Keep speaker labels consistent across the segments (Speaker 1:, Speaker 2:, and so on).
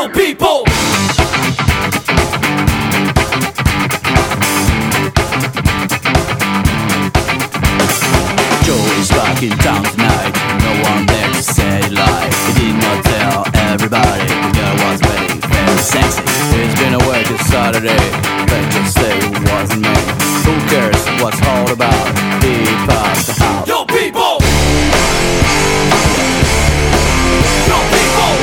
Speaker 1: Yo, people! Joe is back in town tonight. No one there to say lie. He did not tell everybody the girl was ready, very sexy. It's been a work it's Saturday, but just say it wasn't me. Who cares what's all about? He passed the house. Yo, people! Yo, people!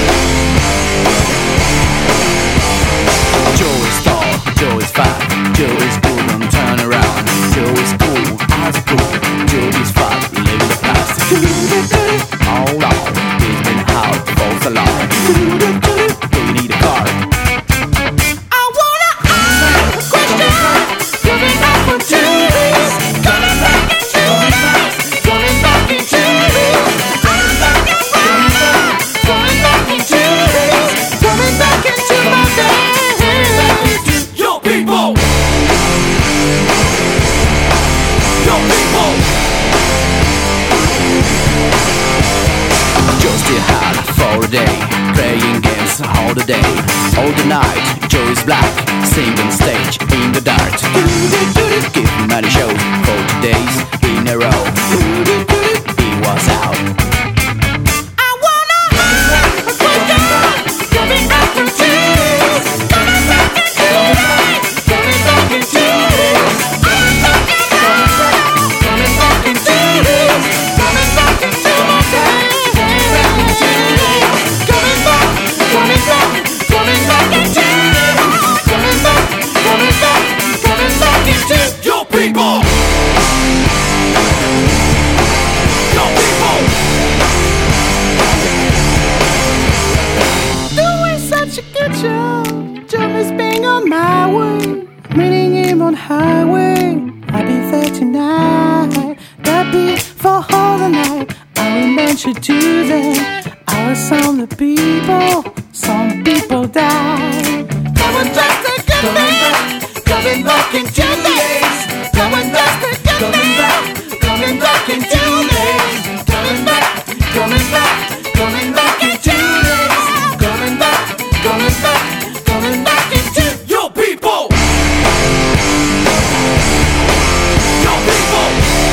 Speaker 1: Joe is tall, Joe is fat, Joe is good on turn around. Joe is cool, as cool. Joe is fat, living the past. Hold on, he's been out for so long. Do you need a car?
Speaker 2: I wanna ask a question. Coming back from Tuesdays. Coming back in 2 days. Coming back in 2 days. Coming back in 2 days. Coming back into my days.
Speaker 1: Yo, people! Yo, people! Joe still had for a day, playing games all the day, all the night. Joe is black, singing stage in the dark. Give him many shows for 2 days in a row. He was out.
Speaker 2: I wanna ask a question. Coming back from Tuesdays. Coming back in 2 days. Coming back in 2 days. Coming back in 2 days. Coming back into my days. Coming back in 2 days. Coming back in 2 days. Coming back into.
Speaker 1: Yo, people! Yo, people!
Speaker 2: Doing such a good job. Joe is being on my way. Meeting him on highway. I'll be there tonight. That be for all the night. I will mention to them. I was some the people. Some people die. Come and just take a minute. Coming back in 2 days. Come and just take a minute. Coming back in 2 days. Coming back in 2 days. Coming back in 2.
Speaker 1: Yo, people! Yo, people!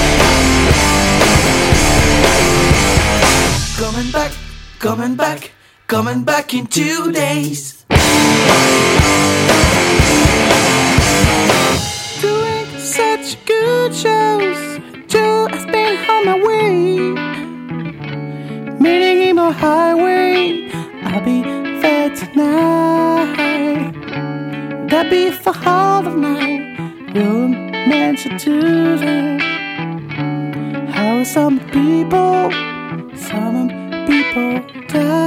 Speaker 2: Coming back in 2 days. Doing such good shows. Joe has been on my way. Meeting him on highway. I'll be there tonight. That be for all the night. You're meant to do that. How some people die.